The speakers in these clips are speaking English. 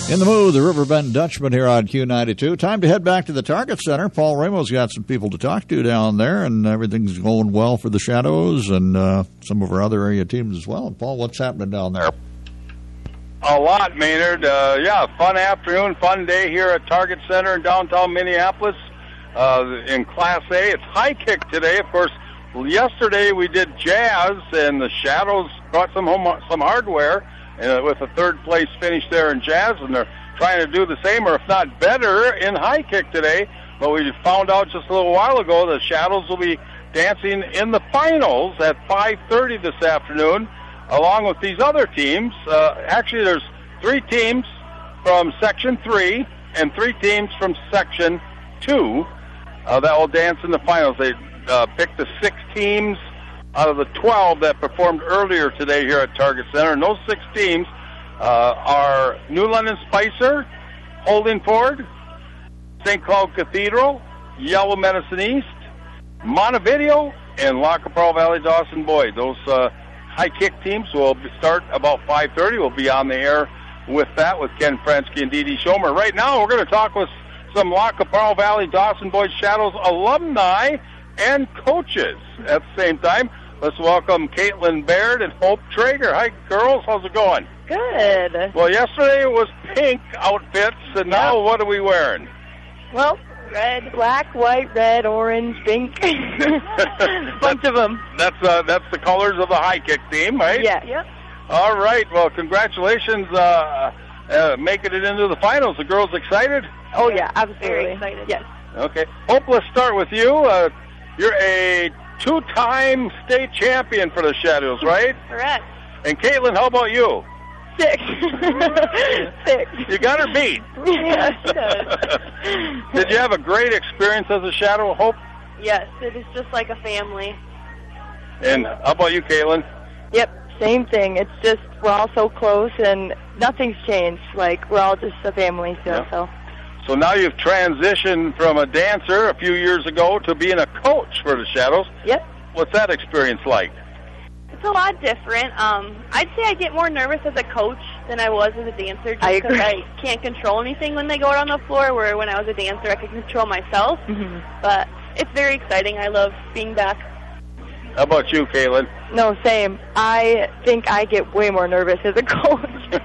In the mood, the Riverbend Dutchman here on Q92. Time to head back to the Target Center. Paul Ramos got some people to talk to down there, and everything's going well for the Shadows and some of our other area teams as well. And Paul, what's happening down there? A lot, Maynard. Fun afternoon, fun day here at Target Center in downtown Minneapolis. In Class A, it's high kick today. Of course, yesterday we did jazz, and the Shadows brought some hardware. With a third-place finish there in jazz, and they're trying to do the same, or if not better, in high kick today. But we found out just a little while ago the Shadows will be dancing in the finals at 5:30 this afternoon, along with these other teams. Actually, there's 3 teams from Section 3 and 3 teams from Section 2 that will dance in the finals. They picked the 6 teams out of the 12 that performed earlier today here at Target Center. And those 6 teams are New London Spicer, Holdingford, St. Cloud Cathedral, Yellow Medicine East, Montevideo, and La Capral Valley Dawson Boyd. Those high kick teams will start about 5:30. We'll be on the air with that with Ken Fransky and Dee Dee Schomer. Right now, we're going to talk with some La Capral Valley Dawson Boyd Shadows alumni and coaches at the same time. Let's welcome Caitlin Baird and Hope Traeger. Hi, girls. How's it going? Good. Well, yesterday it was pink outfits, and now what are we wearing? Well, red, black, white, red, orange, pink. Bunch of them. That's the colors of the high kick team, right? Yeah. Yep. All right. Well, congratulations making it into the finals. The girls excited? Oh, yeah, absolutely. Very excited. Yes. Okay. Hope, let's start with you. You're a 2-time state champion for the Shadows, right? Correct. And Caitlin, how about you? 6. 6. You got her beat. Yes, she does. Did you have a great experience as a Shadow, Hope? Yes, it is just like a family. And how about you, Caitlin? Yep, same thing. It's just we're all so close and nothing's changed. Like, we're all just a family still, yeah. So now you've transitioned from a dancer a few years ago to being a coach for the Shadows. Yep. What's that experience like? It's a lot different. I'd say I get more nervous as a coach than I was as a dancer, just because I can't control anything when they go out on the floor, where when I was a dancer I could control myself. Mm-hmm. But it's very exciting. I love being back. How about you, Caitlin? No, same. I think I get way more nervous as a coach.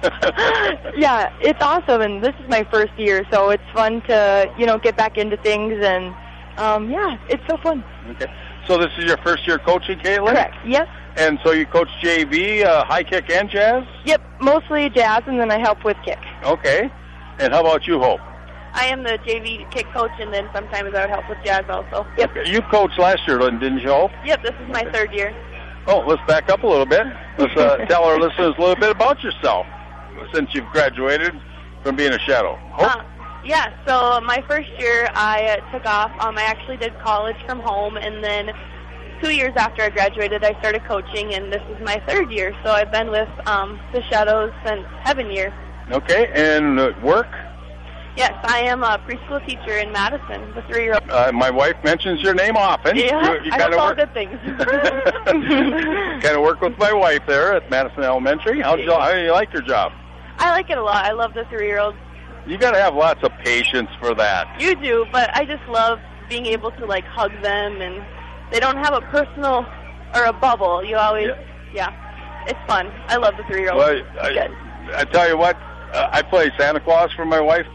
Yeah, it's awesome, and this is my first year, so it's fun to, get back into things, and, yeah, it's so fun. Okay. So this is your first year coaching, Caitlin? Correct, yep. And so you coach JV, high kick and jazz? Yep, mostly jazz, and then I help with kick. Okay. And how about you, Hope? I am the JV kick coach, and then sometimes I would help with jazz also. Yep. Okay. You coached last year, didn't you, Hope? Yep, this is my 3rd year. Oh, let's back up a little bit. Let's tell our listeners a little bit about yourself since you've graduated from being a Shadow. Hope? Yeah, so my first year I took off. I actually did college from home, and then 2 years after I graduated, I started coaching, and this is my 3rd year. So I've been with the Shadows since 7 years. Okay, and work? Yes, I am a preschool teacher in Madison, the 3-year-old. My wife mentions your name often. Yeah, you I hope all good things. Kind of work with my wife there at Madison Elementary. How do you like your job? I like it a lot. I love the 3-year-olds. You got to have lots of patience for that. You do, but I just love being able to, hug them, and they don't have a personal or a bubble. You always, it's fun. I love the 3-year-olds. Well, I tell you what, I play Santa Claus for my wife.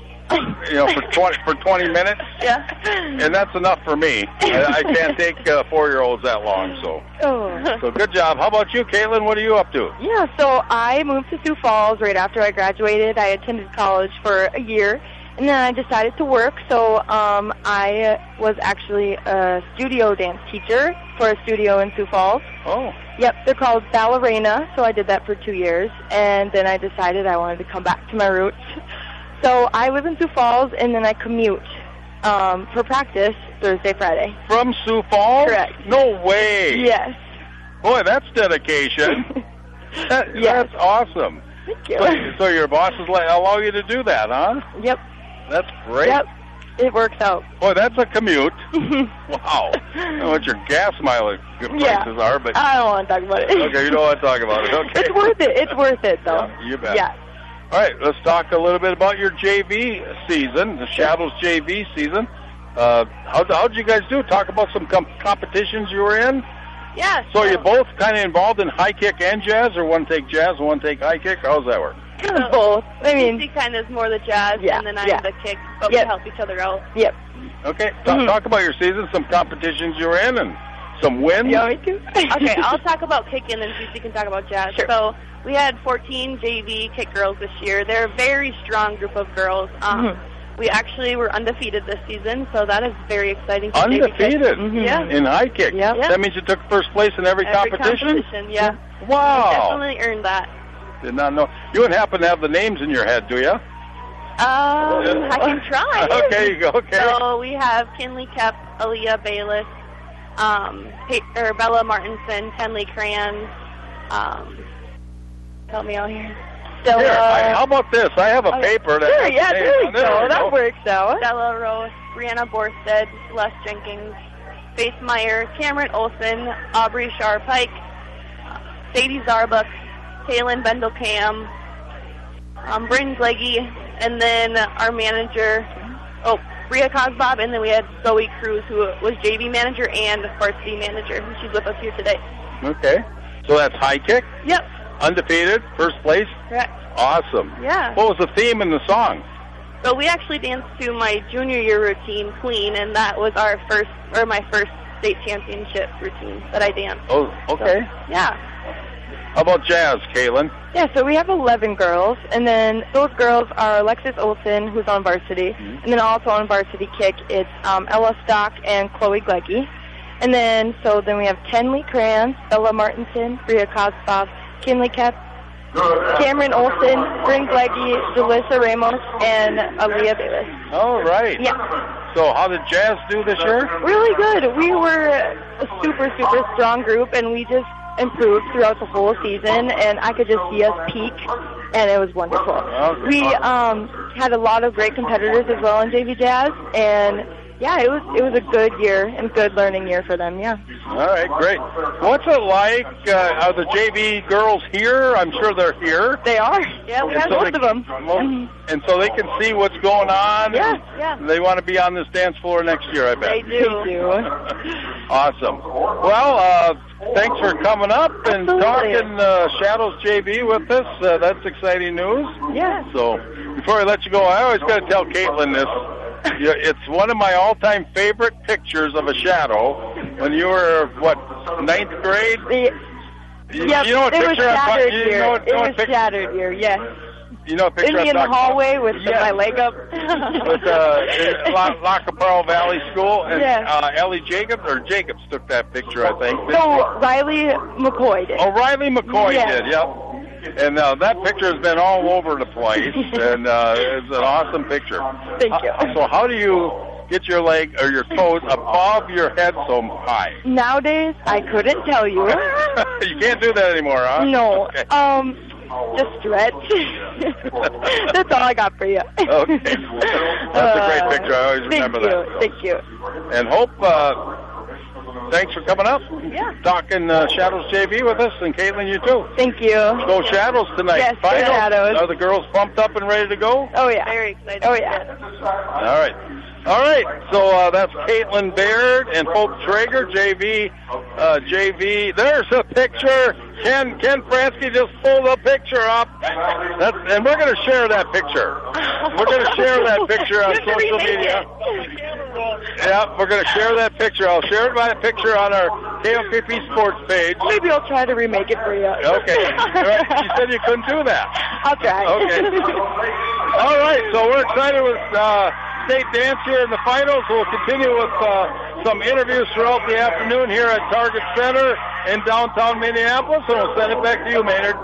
For 20 minutes. Yeah. And that's enough for me. I can't take 4-year-olds that long, so. Oh. So good job. How about you, Caitlin? What are you up to? Yeah, so I moved to Sioux Falls right after I graduated. I attended college for a year, and then I decided to work. So I was actually a studio dance teacher for a studio in Sioux Falls. Oh. Yep, they're called Ballerina, so I did that for 2 years, and then I decided I wanted to come back to my roots. So I live in Sioux Falls, and then I commute for practice Thursday, Friday. From Sioux Falls? Correct. No way. Yes. Boy, that's dedication. Yes. That's awesome. Thank you. So your bosses allow you to do that, huh? Yep. That's great. Yep. It works out. Boy, that's a commute. Wow. I don't know what your gas mileage prices are, but... I don't want to talk about it. Okay, you don't want to talk about it. Okay. It's worth it. It's worth it, though. Yeah, you bet. Yeah. All right, let's talk a little bit about your JV season, the Shadows JV season. How'd you guys do? Talk about some competitions you were in. Yeah. So you're both kind of involved in high kick and jazz, or one take jazz and one take high kick? How's that work? Both. I mean, she kind of is more the jazz, and then I'm the kick, but we help each other out. Yep. Okay, talk about your season, some competitions you were in, and some wins. You want me to? Okay, I'll talk about kicking, and Susie can talk about jazz. Sure. So we had 14 JV kick girls this year. They're a very strong group of girls. We actually were undefeated this season, so that is very exciting. Undefeated? Yeah. In high kick? Yep. That means you took first place in every competition? Yeah. Wow. We definitely earned that. Did not know. You wouldn't happen to have the names in your head, do you? I can try. Okay, you go. Okay. So we have Kinley Kep, Aaliyah Bayless, Bella Martinson, Tenley Cran. Help me out here. Stella. Here, how about this? I have a paper that Sure, has yeah, names there on we it. go. That works out. Stella Rose, Brianna Borstead, Celeste Jenkins, Faith Meyer, Cameron Olson, Aubrey Shar-Pike, Sadie Zarbuck, Kaylin Bendel-Cam, Bryn Gleggy, and then our manager, Bria Cosbob, and then we had Zoe Cruz, who was JV manager and varsity manager. She's with us here today. Okay. So that's high kick? Yep. Undefeated, first place? Correct. Awesome. Yeah. What was the theme in the song? So we actually danced to my junior year routine, Clean, and that was my first state championship routine that I danced. Oh, okay. So, yeah. How about jazz, Kaylin? Yeah, so we have 11 girls, and then those girls are Alexis Olson, who's on varsity, and then also on varsity kick, it's Ella Stock and Chloe Gleggy. And then we have Tenley Cran, Bella Martinson, Bria Cosbob, Kinley Kep, Cameron Olson, Bryn Gleggy, Delissa Ramos, and Aaliyah Bayless. All right. Yeah. So how did jazz do this year? Really good. We were a super, super strong group, and we just improved throughout the whole season, and I could just see us peak, and it was wonderful. Okay. We had a lot of great competitors as well in JV Jazz, and yeah, it was a good year and good learning year for them. Yeah. All right, great. What's it like? Are the JV girls here? I'm sure they're here. They are. Yeah, we have most of them. And so they can see what's going on. Yeah, yeah. They want to be on this dance floor next year, I bet. They do. Awesome. Well, thanks for coming up and talking Shadows JV with us. That's exciting news. Yeah. So before I let you go, I always got to tell Caitlin this. It's one of my all-time favorite pictures of a shadow. When you were, 9th grade? Yep, you know what it was picture I'm shattered talking year. about? It was shattered year, yes. You know what picture I'm in the talking hallway about? with my leg up. With Lacaparo Valley School, and Ellie Jacobs took that picture, I think. So Riley McCoy did. Oh, Riley McCoy Yes. did, yep. And that picture has been all over the place, and it's an awesome picture. Thank you. So how do you get your leg or your toes above your head so high? Nowadays, I couldn't tell you. You can't do that anymore, huh? No. Okay. Just stretch. That's all I got for you. Okay. That's a great picture. I always remember that. Thank you. And Hope, thanks for coming up. Yeah. Talking Shadows JV with us, and Caitlin, you too. Thank you. Go Shadows tonight. Yes, go Finals. Shadows. Are the girls pumped up and ready to go? Oh, yeah. Very excited. Oh, yeah. All right. So that's Caitlin Baird and Hope Traeger, JV. There's a picture. Ken Fransky just pulled a picture up. And we're going to share that picture. We're going to share that picture on social media. Yeah, we're going to share that picture. I'll share my picture on our KOKP Sports page. Maybe I'll try to remake it for you. Okay. All right. You said you couldn't do that. I'll try. Okay. All right. So we're excited with state dance here in the finals. We'll continue with some interviews throughout the afternoon here at Target Center in downtown Minneapolis, and we'll send it back to you, Maynard.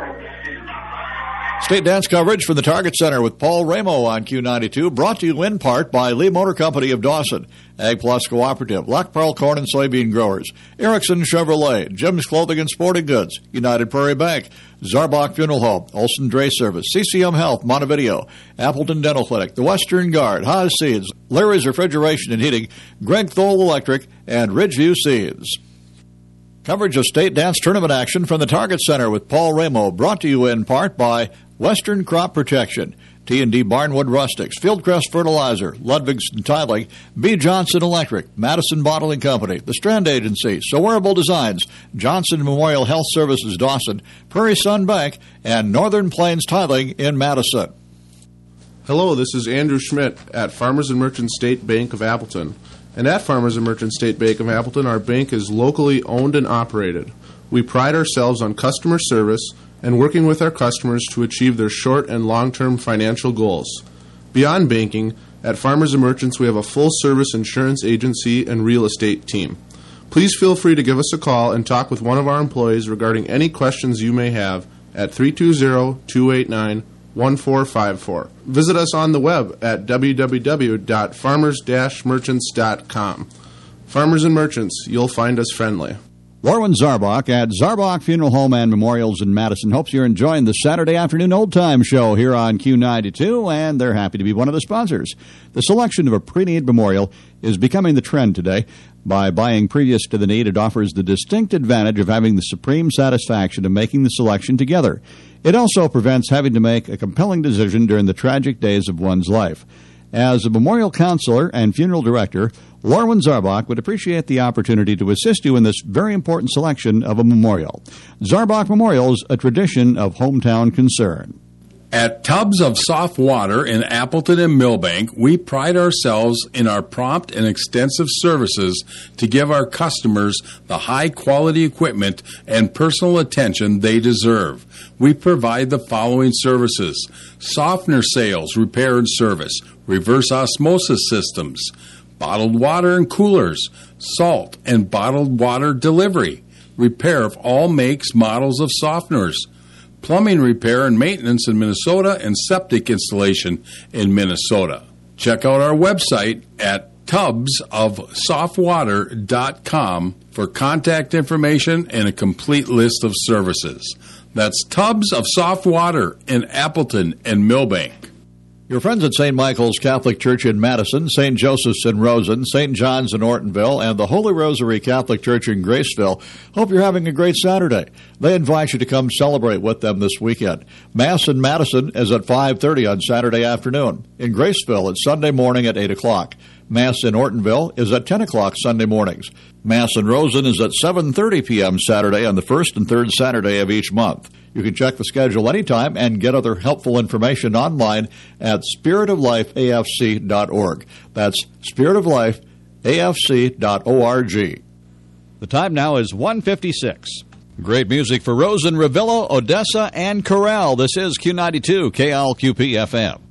State dance coverage from the Target Center with Paul Ramo on Q92, brought to you in part by Lee Motor Company of Dawson, Ag Plus Cooperative, Lock Pearl Corn and Soybean Growers, Erickson Chevrolet, Jim's Clothing and Sporting Goods, United Prairie Bank, Zarbach Funeral Home, Olson Dray Service, CCM Health, Montevideo, Appleton Dental Clinic, the Western Guard, Haas Seeds, Larry's Refrigeration and Heating, Greg Thole Electric, and Ridgeview Seeds. Coverage of state dance tournament action from the Target Center with Paul Ramo, brought to you in part by Western Crop Protection, T&D Barnwood Rustics, Fieldcrest Fertilizer, Ludwigson Tiling, B. Johnson Electric, Madison Bottling Company, The Strand Agency, Wearable Designs, Johnson Memorial Health Services Dawson, Prairie Sun Bank, and Northern Plains Tiling in Madison. Hello, this is Andrew Schmidt at Farmers and Merchants State Bank of Appleton. And at Farmers and Merchants State Bank of Appleton, our bank is locally owned and operated. We pride ourselves on customer service and working with our customers to achieve their short and long-term financial goals. Beyond banking, at Farmers and Merchants, we have a full-service insurance agency and real estate team. Please feel free to give us a call and talk with one of our employees regarding any questions you may have at 320-289-1454. Visit us on the web at www.farmers-merchants.com. Farmers and Merchants, you'll find us friendly. Warwin Zarbach at Zarbach Funeral Home and Memorials in Madison hopes you're enjoying the Saturday afternoon Old Time Show here on Q92, and they're happy to be one of the sponsors. The selection of a pre-need memorial is becoming the trend today. By buying previous to the need, it offers the distinct advantage of having the supreme satisfaction of making the selection together. It also prevents having to make a compelling decision during the tragic days of one's life. As a memorial counselor and funeral director, Warwin Zarbach would appreciate the opportunity to assist you in this very important selection of a memorial. Zarbach Memorials, a tradition of hometown concern. At Tubs of Soft Water in Appleton and Millbank, we pride ourselves in our prompt and extensive services to give our customers the high-quality equipment and personal attention they deserve. We provide the following services: softener sales, repair and service, reverse osmosis systems, bottled water and coolers, salt and bottled water delivery, repair of all makes, models of softeners, plumbing repair and maintenance in Minnesota, and septic installation in Minnesota. Check out our website at tubsofsoftwater.com for contact information and a complete list of services. That's Tubs of Soft Water in Appleton and Millbank. Your friends at St. Michael's Catholic Church in Madison, St. Joseph's in Rosen, St. John's in Ortonville, and the Holy Rosary Catholic Church in Graceville hope you're having a great Saturday. They invite you to come celebrate with them this weekend. Mass in Madison is at 5:30 on Saturday afternoon. In Graceville, it's Sunday morning at 8 o'clock. Mass in Ortonville is at 10 o'clock Sunday mornings. Mass in Rosen is at 7:30 p.m. Saturday on the first and third Saturday of each month. You can check the schedule anytime and get other helpful information online at spiritoflifeafc.org. That's spiritoflifeafc.org. The time now is 1:56. Great music for Rosen, Ravillo, Odessa, and Corral. This is Q92 KLQP FM.